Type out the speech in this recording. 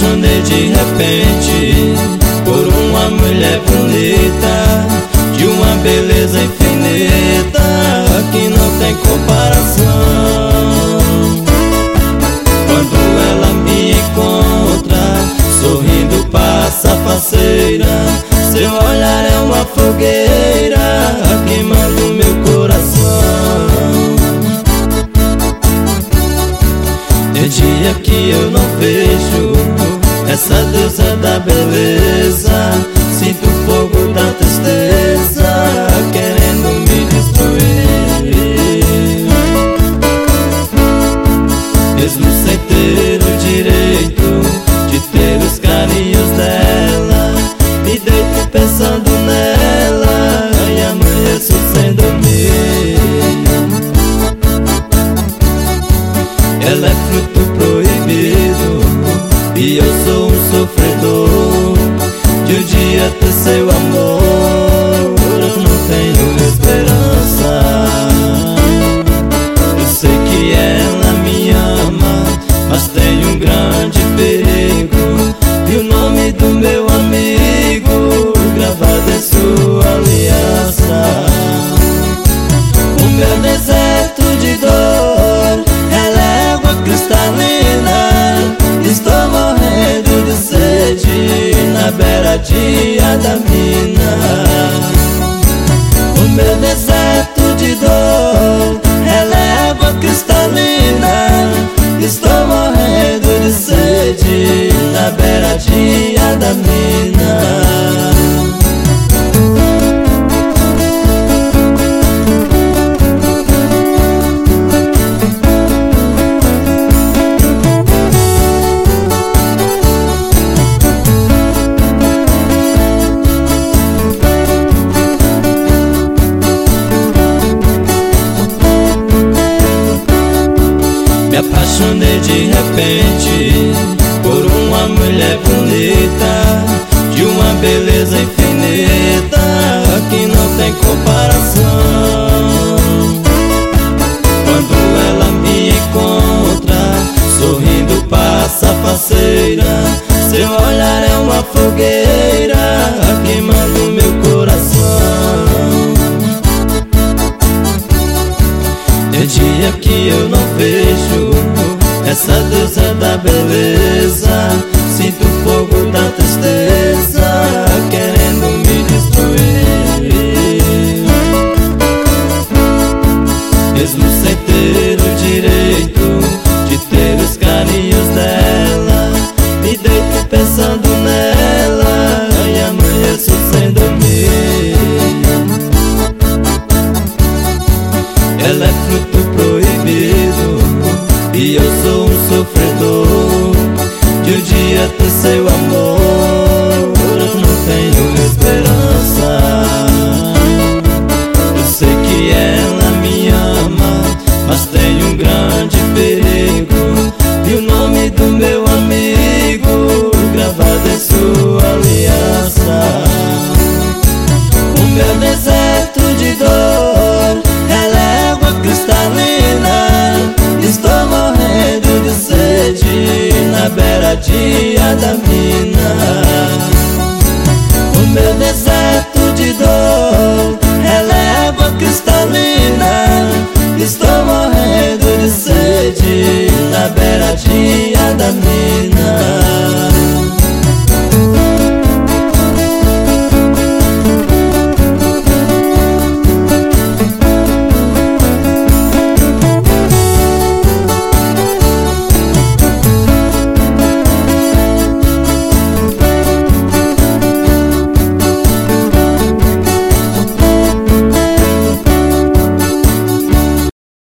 apaixonei de repente por uma mulher bonita, de uma beleza infinita que não tem comparação. Quando ela me encontra, sorrindo passa a faceira, seu olhar é uma fogueira queimando meu coração. É dia que eu não vejo essa deusa da beleza, sinto o fogo da tristeza querendo me destruir. Mesmo sem ter o direito de ter os carinhos dela, me deito pensando nela e amanheço sem dormir. Ela é fruto proibido e eu sou um sofredor de um dia ter seu amor. Eu não tenho esperança. Eu sei que ela me ama, mas tem um grande perigo, e o nome do meu amigo gravado em sua aliança. O meu deserto de dor, ela é água cristalina. Estou morrendo de sede na beiradinha da mina. O meu deserto de dor, ela é água cristalina. Estou morrendo de sede na beiradinha da mina. Me apaixonei de repente por uma mulher bonita, de uma beleza infinita que não tem comparação. Quando ela me encontra, sorrindo passa a faceira, seu olhar é uma fogueira queimando meu coração. É dia que eu não vejo essa deusa da beleza, sinto o fogo da tristeza querendo me destruir. Mesmo sem ter o direito de ter os carinhos dela, me deito pensando nela e amanheço sem dormir. Ela é fruto proibido e eu sou um sofredor de um dia ter seu amor. Eu não tenho esperança. Eu sei que ela me ama, mas tem um grande perigo, e o nome do meu amigo gravado em sua aliança. O meu deserto de dor, ela é água cristalina. Estou morrendo de sede na beiradinha da mina.